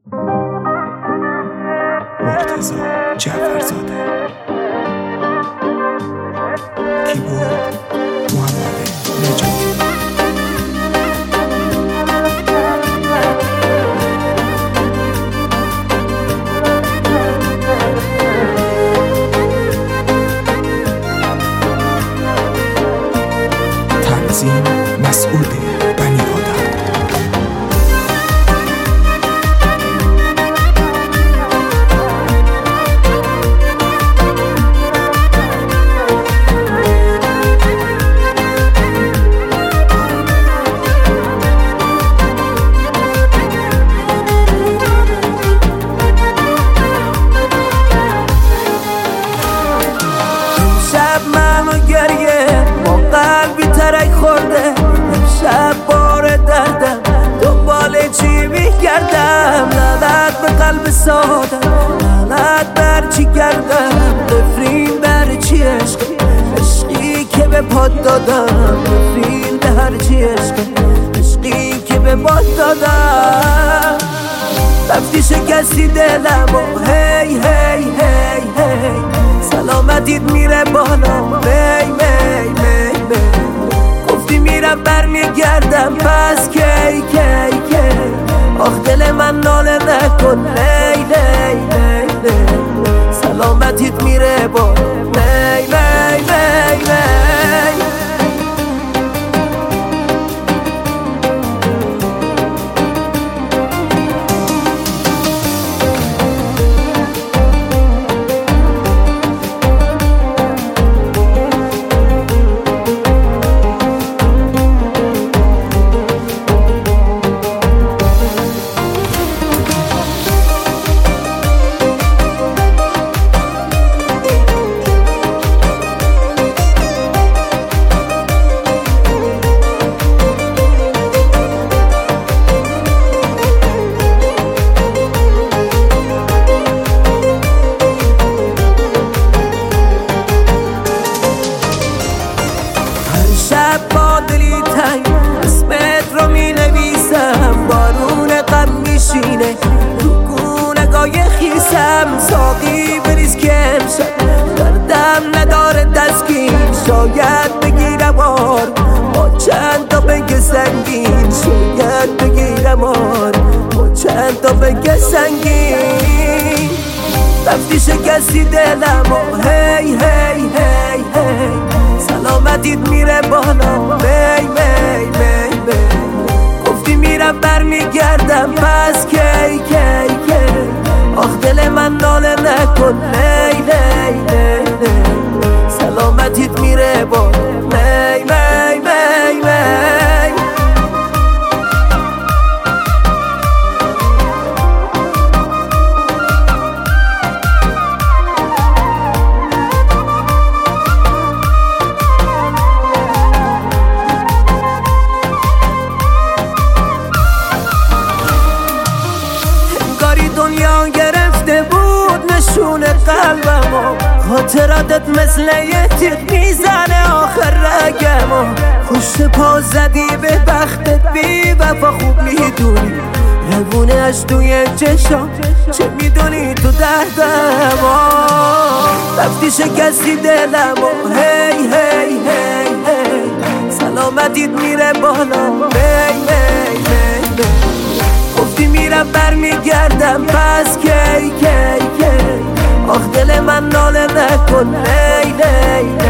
مرتضی جعفرزاده. کیبورد محمد نجاتی. تنظیم مسعود بنی آدم. شب بار دردم دنبال چی میگردم، لعنت به قلب سادم، لعنت بر چی گردم، نفرین بر چی عشقی که به پاد دادم، نفرین به هر چی عشقی که به پاد دادم. رفتی شکستی دلم و هی هی هی هی سلامتیت میره بالا می می می می گفتی میرم برمیگردم پس کی کی کی آخ دل من ناله نکن لی لی لی لی سلامتیت میره بالا می می می می با دلی تنگ اسمت رو می نویسم، بارون غم میشینه تو گونه‌گاه خیسم، ساقی بریز که امشب دردم نداره تسکین، شاید بگیرم آر با چند تا بگه سنگین، شاید بگیرم آر با چند تا بگه سنگین. رفتی شکستی دلم و هی هی هی هی سلامتیت میره بالا می می می می گفتی میرم برمیگردم پس کی کی کی آخ دل من ناله نکن لی لی لی لی سلامتیت میره بالا می می می می دنیا گرفته بود نشون قلبمو، خاطراتت مثل یه تیغ میزنه آخر رگمو، پشت پا زدی به بختت بی وفا خوب میدونی، روونه‌اش توی چشام چه میدونی تو دردمو. رفتی شکستی دلمو هی هی هی هی سلامتیت میره بالا می می می می گفتی میرم برمیگردم پس کی کی کی آخ دل من ناله نکن لی لی